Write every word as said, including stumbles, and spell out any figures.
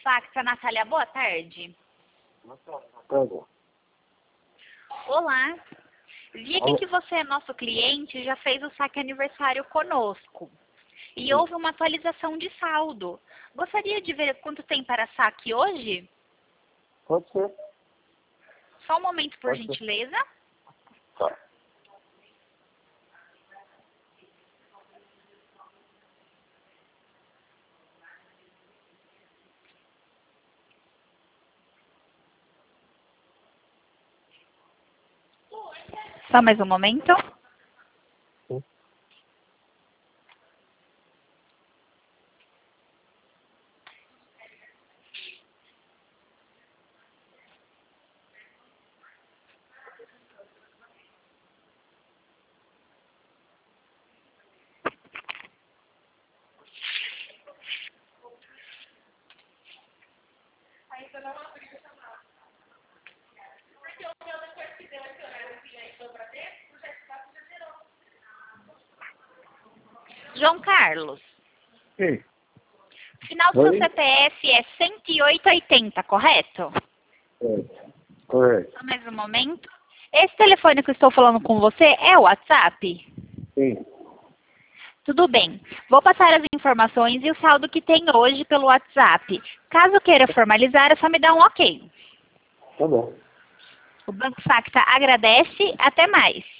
Facta, Natália, boa tarde. Pega. Olá. Vi aqui que você é nosso cliente e já fez o saque aniversário conosco. E houve uma atualização de saldo. Gostaria de ver quanto tem para saque hoje? Pode ser. Só um momento, por Pode ser. gentileza. Tá. Só mais um momento. Sim. João Carlos, Sim. final do seu Oi? C P F é cento e oito oitenta, correto? É. Correto. Só mais um momento. Esse telefone que eu estou falando com você é o WhatsApp? Sim. Tudo bem. Vou passar as informações e o saldo que tem hoje pelo WhatsApp. Caso queira formalizar, é só me dar um ok. Tá bom. O Banco Facta agradece. Até mais.